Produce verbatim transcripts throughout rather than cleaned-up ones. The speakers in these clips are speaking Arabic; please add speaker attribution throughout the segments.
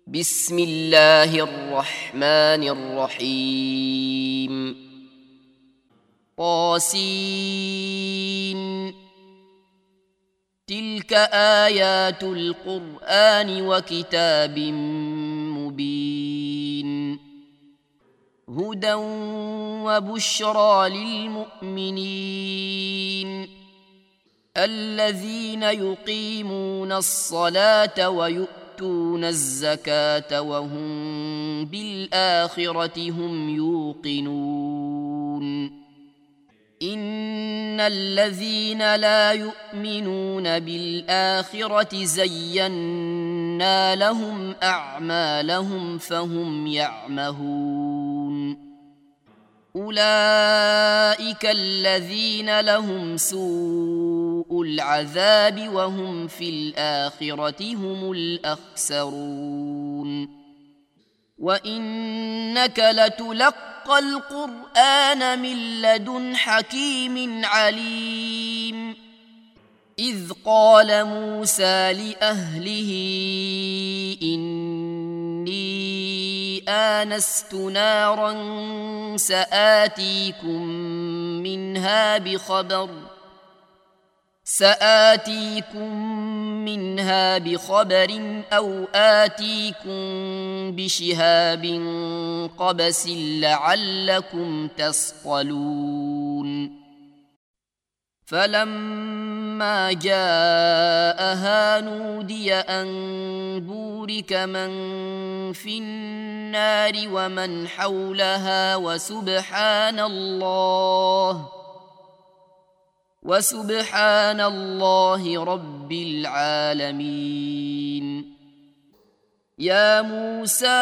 Speaker 1: بسم الله الرحمن الرحيم طاسين تلك آيات القرآن وكتاب مبين هدى وبشرى للمؤمنين الذين يقيمون الصلاة ويؤتون الزكاة وهم بالآخرة هم يوقنون إن الذين لا يؤمنون بالآخرة زينا لهم أعمالهم فهم يعمهون أولئك الذين لهم سوء العذاب وهم في الآخرة هم الأخسرون وإنك لتلقى القرآن من لدن حكيم عليم إذ قال موسى لأهله إني آنست نارا سآتيكم منها بخبر سآتيكم منها بخبر أو آتيكم بشهاب قبس لعلكم تصطلون فلما جاءها نودي أن بورك من في النار ومن حولها وسبحان الله وسبحان الله رب العالمين يا موسى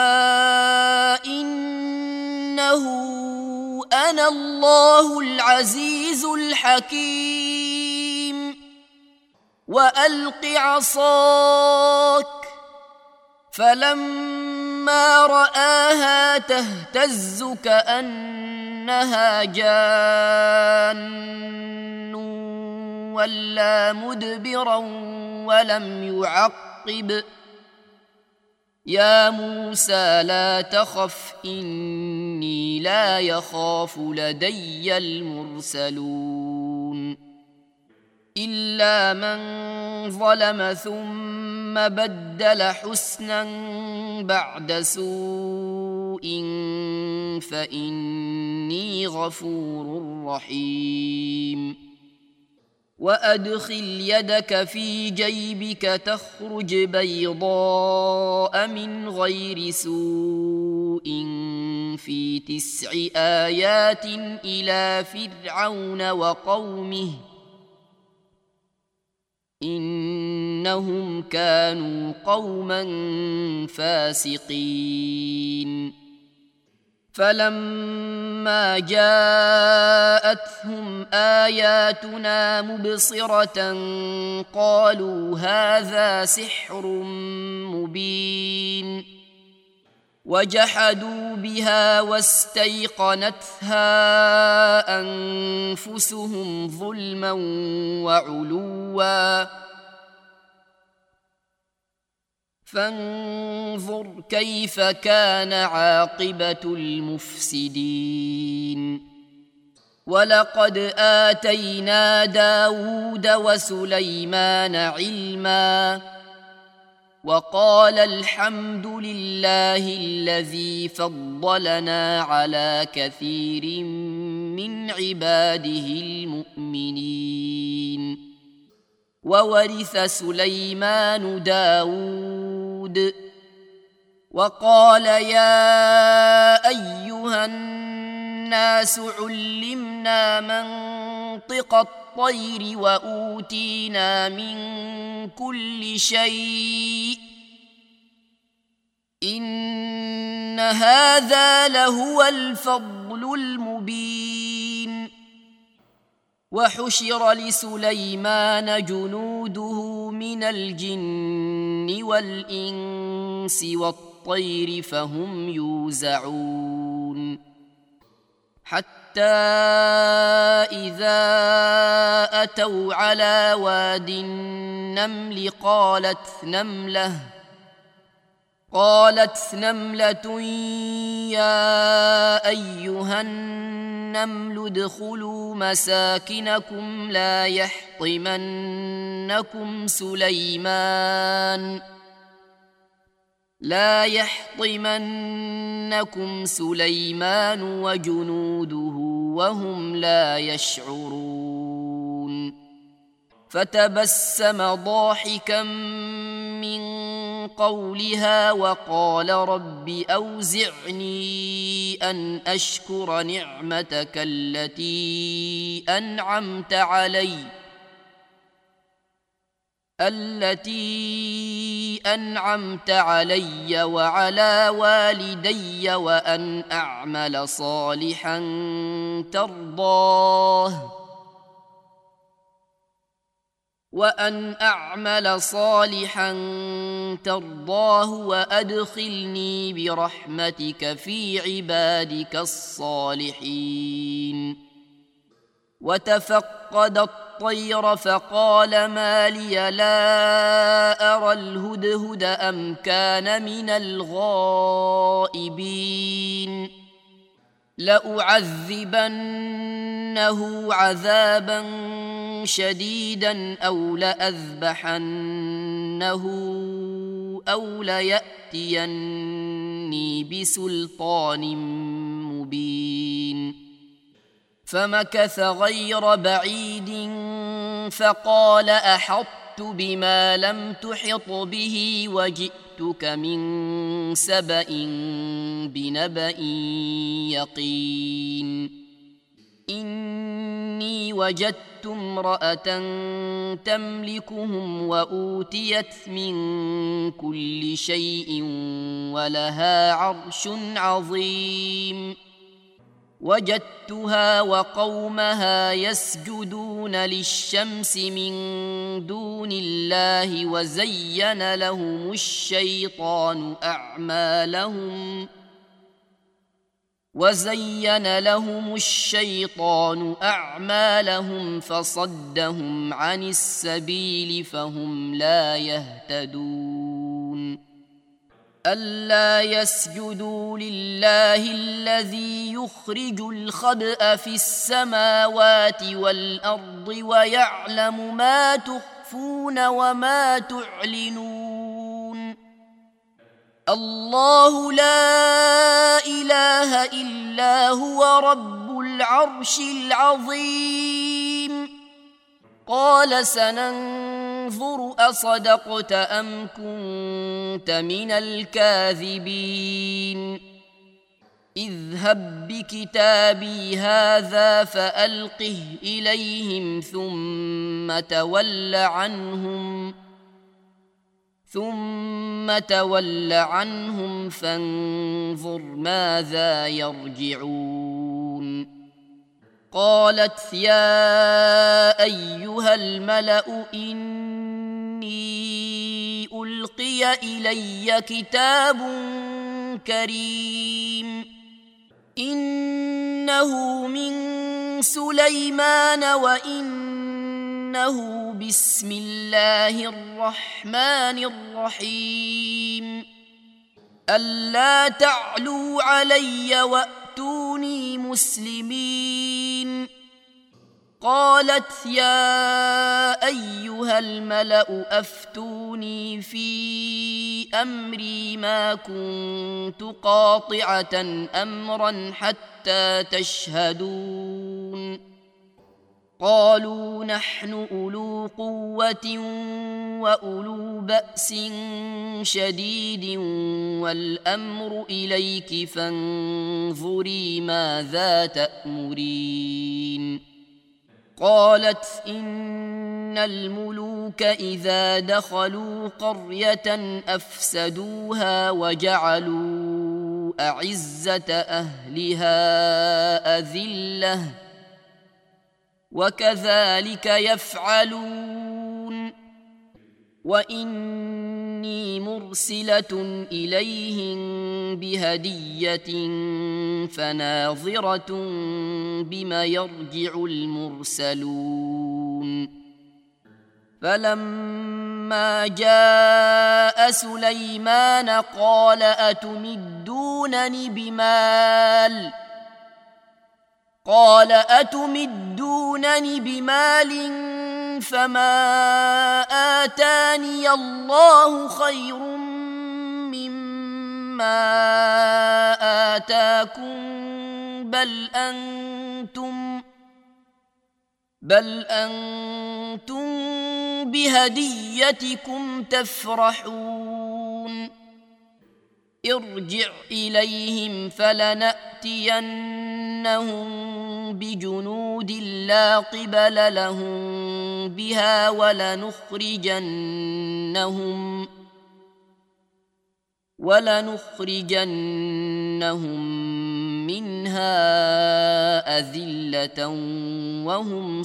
Speaker 1: إنه أنا الله العزيز الحكيم وألق عصاك فلما رآها تهتز كأنها جان ولا مدبرا ولم يعقب يا موسى لا تخف إني لا يخاف لدي المرسلون إلا من ظلم ثم بدل حسنا بعد سوء فإني غفور رحيم وأدخل يدك في جيبك تخرج بيضاء من غير سوء في تسع آيات إلى فرعون وقومه إنهم كانوا قوما فاسقين فلما جاءتهم آياتنا مبصرة قالوا هذا سحر مبين وجحدوا بها واستيقنتها أنفسهم ظلما وعلوا فانظر كيف كان عاقبة المفسدين ولقد آتينا داود وسليمان علما وقال الحمد لله الذي فضلنا على كثير من عباده المؤمنين وورث سليمان داود وقال يا أيها الناس علمنا منطق الطير وأوتينا من كل شيء إن هذا لهو الفضل المبين وحشر لسليمان جنوده من الجن والإنس والطير فهم يوزعون حتى إذا أتوا على واد النمل قالت نملة قالت نملة يا أيها النمل ادخلوا مساكنكم لا يحطمنكم سليمان لا يحطمنكم سليمان وجنوده وهم لا يشعرون فتبسم ضاحكا من قولها وقال رب أوزعني أن أشكر نعمتك التي أنعمت علي التي أنعمت علي وعلى والدي وأن أعمل صالحا ترضاه وأن أعمل صالحا ترضاه وأدخلني برحمتك في عبادك الصالحين وتفقد الطير فقال ما لي لا أرى الهدهد أم كان من الغائبين لأعذبنه عذابا شديدا أو لأذبحنه أو ليأتيني بسلطان مبين فمكث غير بعيد فقال أحطت بما لم تحط به وجئتك من سبأ بنبأ يقين إني وجدت امرأة تملكهم وأوتيت من كل شيء ولها عرش عظيم وجدتها وقومها يسجدون للشمس من دون الله وزين لهم الشيطان أعمالهم وزين لهم الشيطان أعمالهم فصدهم عن السبيل فهم لا يهتدون ألا يسجدوا لله الذي يخرج الخبأ في السماوات والأرض ويعلم ما تخفون وما تعلنون الله لا إله إلا هو رب العرش العظيم قال سننظر أصدقت أم كنت من الكاذبين اذهب بكتابي هذا فألقه إليهم ثم تول عنهم ثم تول عنهم فانظر ماذا يرجعون قالت يا أيها الملأ إني ألقي إلي كتاب كريم إنه من سليمان وإنه بسم الله الرحمن الرحيم ألا تعلوا علي وأتوني مسلمين قالت يا أيها الملأ أفتوني في أمري ما كنت قاطعة أمرا حتى تشهدون قالوا نحن أولو قوة وأولو بأس شديد والأمر إليك فانظري ماذا تأمرين قالت إن الملوك إذا دخلوا قرية أفسدوها وجعلوا أعزة أهلها أذلة وكذلك يفعلون وإني مرسلة إليهم بهدية فناظرة بما يرجع المرسلون فلما فلما جاء سليمان قال أتمدونني بمال قال أتمدونني بمال فما آتاني الله خير مما آتاكم بل أنتم بل أنتم بهديتكم تفرحون ارجع إليهم فلنأتينهم بجنود لا قبل لهم بها ولنخرجنهم ولنخرجنهم منها أذلة وهم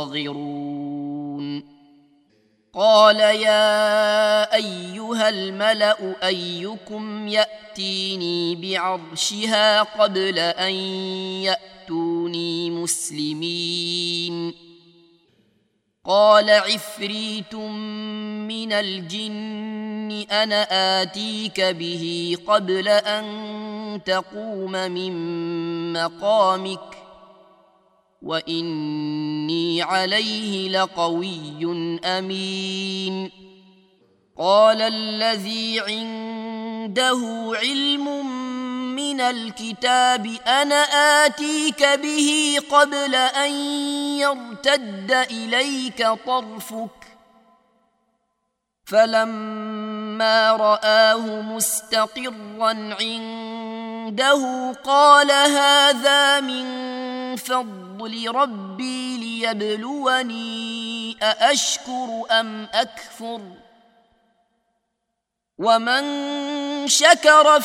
Speaker 1: صاغرون قال يا أيها الملأ أيكم يأتيني بعرشها قبل أن يأتوني مسلمين قال عفريت من الجن أنا آتيك به قبل أن تقوم من مقامك وإني عليه لقوي أمين قال الذي عنده علم من الكتاب أنا آتيك به قبل أن يرتد إليك طرفك فلما رآه مستقرا عنده قال هذا من فضل ربي ليبلوني أأشكر أم أكفر ومن شكر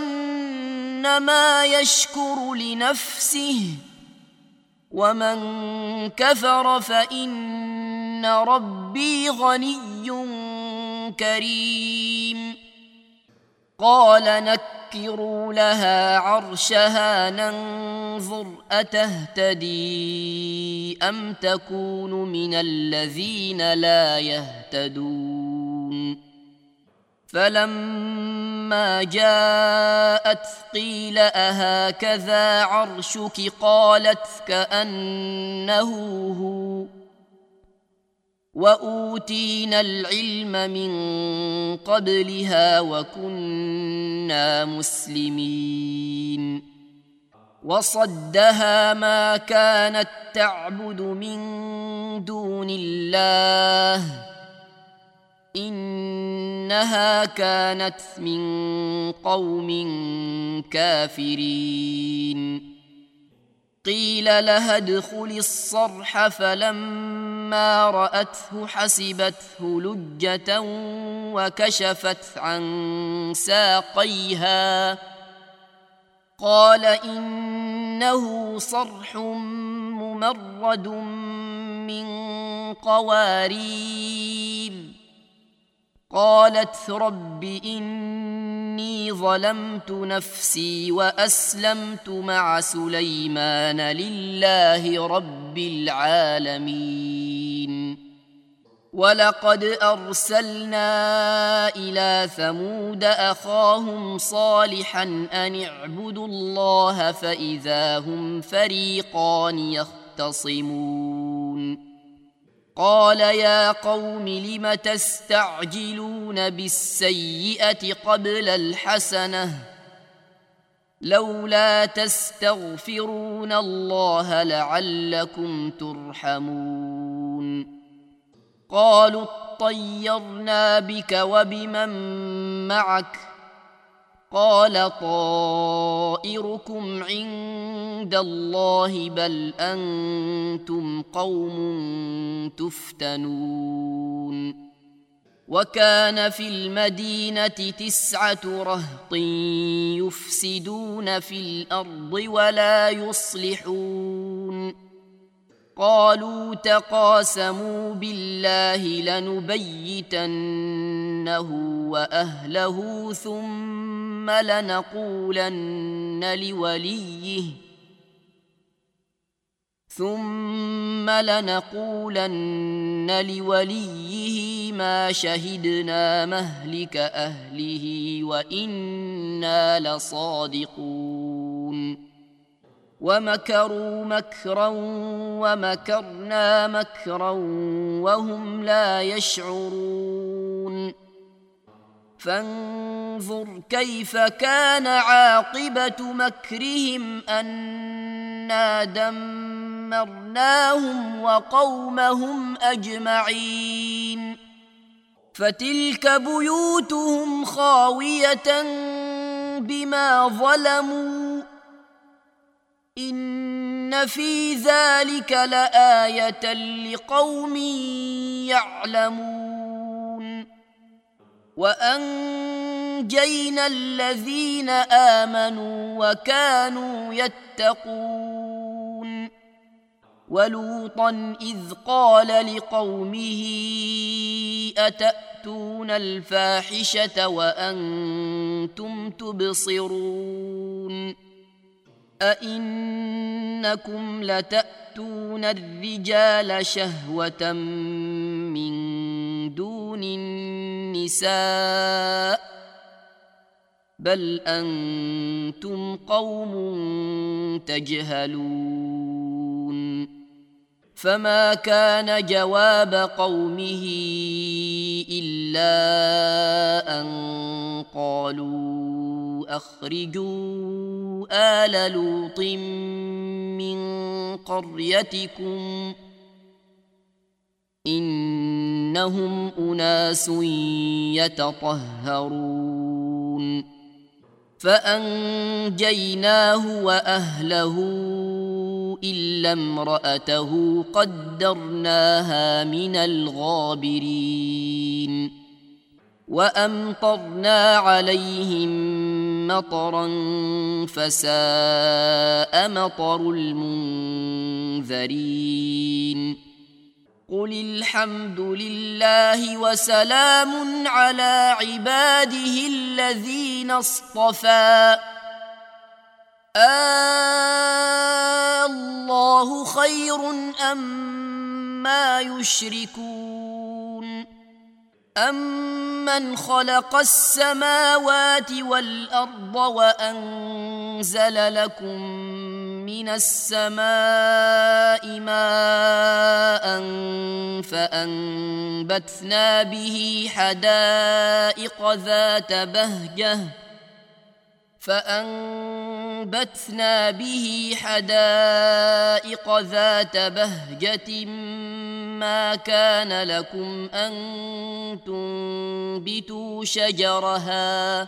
Speaker 1: فإنما يشكر لنفسه ومن كفر فإن ربي غني كريم قال نكروا لها عرشها ننظر أتهتدي أم تكون من الذين لا يهتدون فلما جاءت قيل أهكذا عرشك قالت كأنه هو وأوتينا العلم من قبلها وكنا مسلمين وصدها ما كانت تعبد من دون الله إنها كانت من قوم كافرين قيل لها ادخل الصرح فلما رأته حسبته لجة وكشفت عن ساقيها قال إنه صرح ممرد من قوارير قالت رب إني ظلمت نفسي وأسلمت مع سليمان لله رب العالمين ولقد أرسلنا إلى ثمود أخاهم صالحا أن اعبدوا الله فإذا هم فريقان يختصمون قال يا قوم لم تستعجلون بالسيئة قبل الحسنة لولا تستغفرون الله لعلكم ترحمون قالوا اطيرنا بك وبمن معك قال طائركم عند الله بل أنتم قوم تفتنون وكان في المدينة تسعة رهط يفسدون في الأرض ولا يصلحون قالوا تقاسموا بالله لنبيتنه وأهله ثم لنقولن لوليه ثم لنقولن لوليه ما شهدنا مهلك أهله وإنا لصادقون ومكروا مكرا ومكرنا مكرا وهم لا يشعرون فانظر كيف كان عاقبة مكرهم أنا دمرناهم وقومهم أجمعين فتلك بيوتهم خاوية بما ظلموا إن في ذلك لآية لقوم يعلمون وأنجينا الذين آمنوا وكانوا يتقون ولوطا إذ قال لقومه أتأتون الفاحشة وأنتم تبصرون أئنكم لتأتون الرجال شهوة من دون النساء بل أنتم قوم تجهلون فما كان جواب قومه إلا أن قالوا أخرجوا آل لوط من قريتكم إنهم أناس يتطهرون فأنجيناه وأهله إلا امرأته قدرناها من الغابرين وأمطرنا عليهم مطرا فساء مطر المنذرين قل الحمد لله وسلام على عباده الذين اصطفى الله خير أما يشركون أمن خلق السماوات والأرض وأنزل لكم من السماء ماء فأنبتنا به حدائق ذات بهجة فأنبتنا به حدائق ذات بهجة ما كان لكم أن تنبتوا شجرها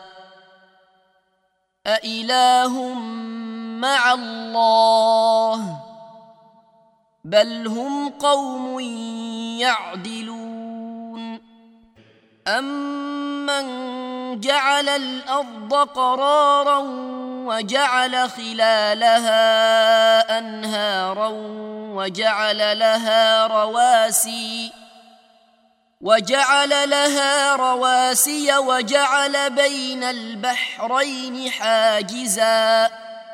Speaker 1: أإله مع الله بل هم قوم يعدلون أمن جعل الأرض قرارا وجعل خلالها أنهارا وجعل لها رواسي وجعل لها رواسي وجعل بين البحرين حاجزا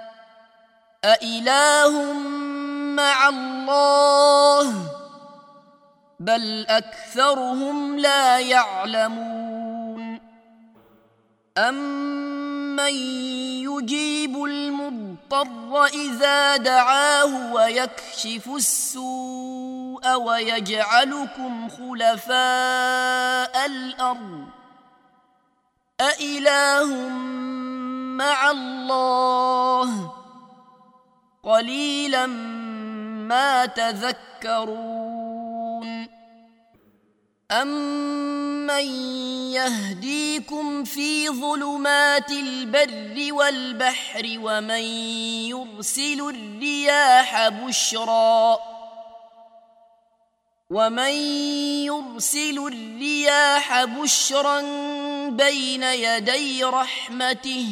Speaker 1: أإله مع الله بل أكثرهم لا يعلمون أمن يجيب المضطر إذا دعاه ويكشف السوء ويجعلكم خلفاء الأرض أإله مع الله قليلا ما تذكرون أمن يهديكم في ظلمات البر والبحر ومن يرسل الرياح بشرا ومن يرسل الرياح بشرا بين يدي رحمته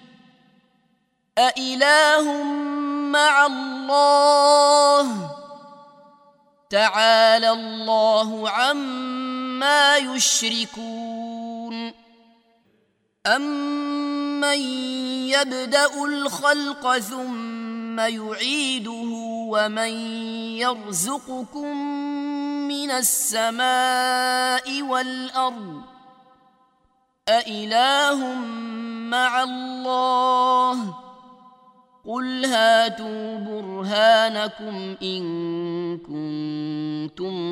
Speaker 1: أإله مع الله تعالى الله عما يشركون أمن يبدأ الخلق ثم يعيده ومن يرزقكم من السماء والأرض أإله مع الله قل هاتوا برهانكم إن كنتم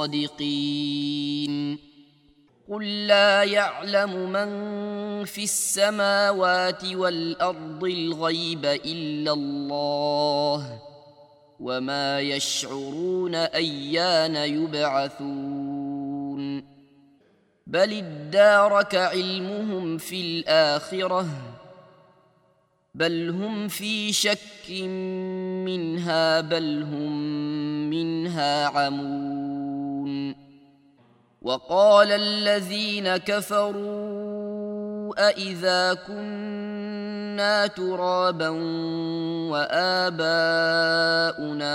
Speaker 1: صادقين قل لا يعلم من في السماوات والأرض الغيب إلا الله وما يشعرون أيان يبعثون بل ادارك علمهم في الآخرة بل هم في شك منها بل هم منها عمون وقال الذين كفروا أإذا كنا ترابا وآباؤنا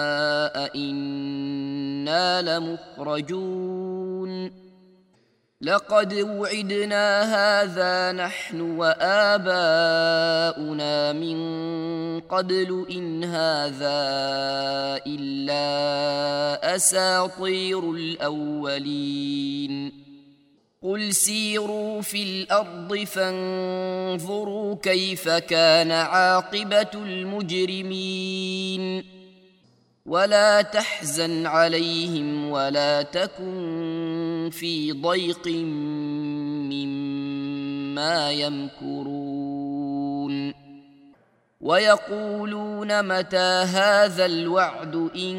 Speaker 1: أإنا لمخرجون لقد وعدنا هذا نحن وآباؤنا من قبل إن هذا إلا أساطير الأولين قل سيروا في الأرض فانظروا كيف كان عاقبة المجرمين ولا تحزن عليهم ولا تكن في ضيق مما يمكرون ويقولون متى هذا الوعد إن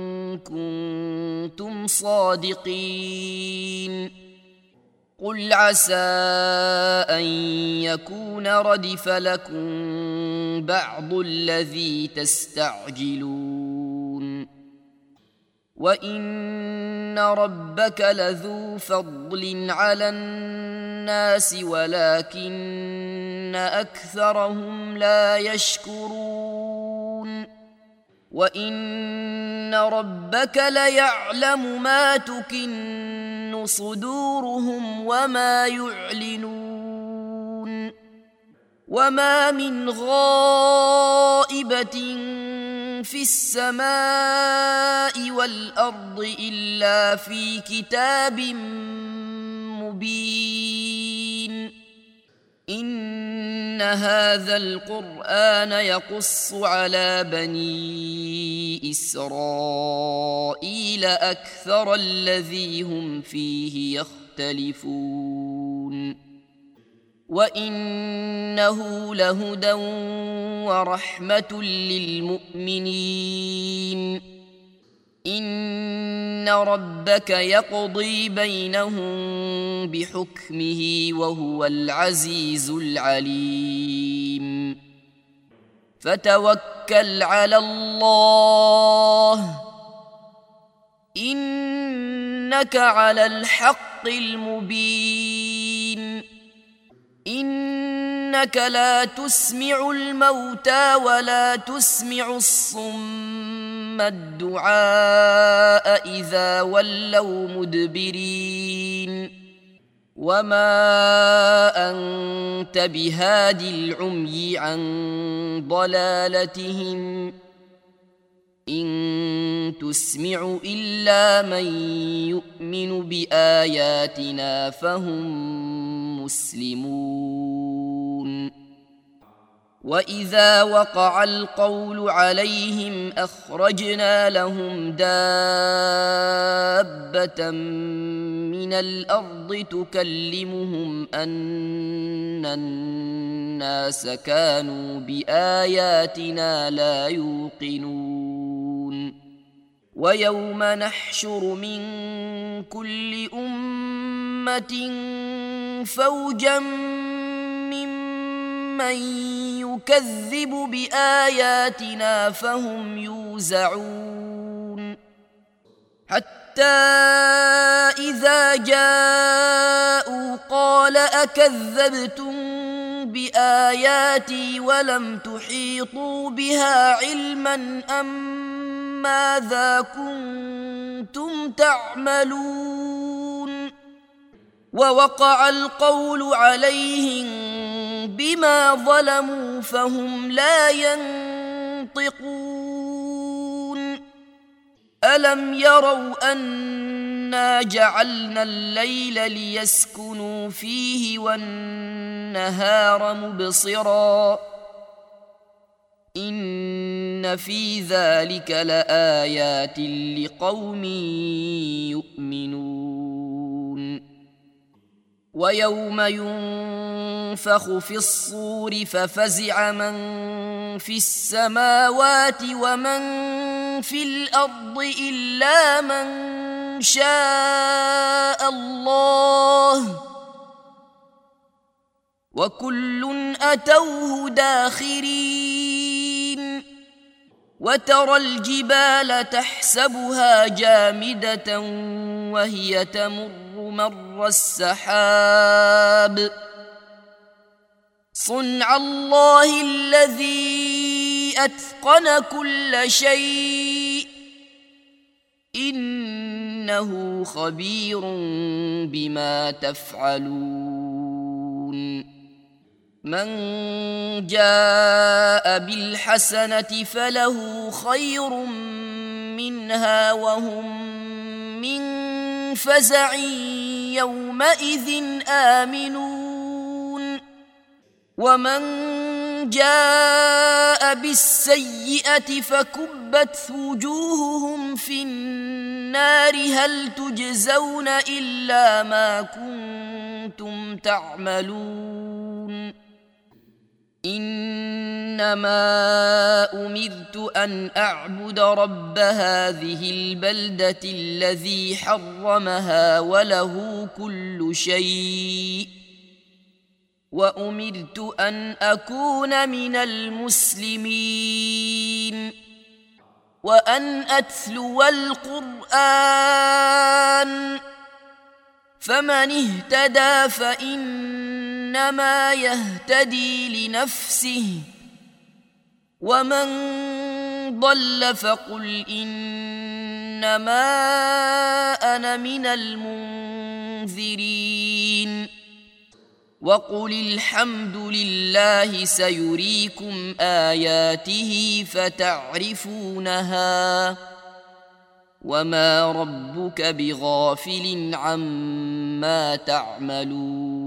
Speaker 1: كنتم صادقين قل عسى أن يكون ردف لكم بعض الذي تستعجلون وإن ربك لذو فضل على الناس ولكن أكثرهم لا يشكرون وإن ربك ليعلم ما تكن صدورهم وما يعلنون وما من غائبة في السماء والأرض إلا في كتاب مبين إن هذا القرآن يقص على بني إسرائيل أكثر الذي هم فيه يختلفون وإنه لهدى ورحمة للمؤمنين إن ربك يقضي بينهم بحكمه وهو العزيز العليم فتوكل على الله إنك على الحق المبين إنك لا تسمع الموتى ولا تسمع الصم الدعاء إذا ولوا مدبرين وما أنت بهاد العمي عن ضلالتهم إن تسمع إلا من يؤمن بآياتنا فهم مسلمون وإذا وقع القول عليهم أخرجنا لهم دابة من الأرض تكلمهم أن الناس كانوا بآياتنا لا يوقنون ويوم نحشر من كل أمة فوجا ممن يكذب بآياتنا فهم يوزعون حتى إذا جاءوا قال أكذبتم بآياتي ولم تحيطوا بها علما أم ماذا كنتم تعملون ووقع القول عليهم بما ظلموا فهم لا ينطقون ألم يروا أنا جعلنا الليل ليسكنوا فيه والنهار مبصرا إن في ذلك لآيات لقوم يؤمنون ويوم ينفخ في الصور ففزع من في السماوات ومن في الأرض إلا من شاء الله وكل أتوه داخرين وترى الجبال تحسبها جامدة وهي تمر مر السحاب صنع الله الذي أتقن كل شيء إنه خبير بما تفعلون من جاء بالحسنة فله خير منها وهم من فزع يومئذ آمنون ومن جاء بالسيئة فكبت وجوههم في النار هل تجزون إلا ما كنتم تعملون إنما أمرت أن أعبد رب هذه البلدة الذي حرمها وله كل شيء وأمرت أن أكون من المسلمين وأن أتلو القرآن فمن اهتدى فإنما يهتدي لنفسه ومن ضل فقل إنما أنا من المنذرين وقل الحمد لله سيريكم آياته فتعرفونها وما ربك بغافل عما تعملون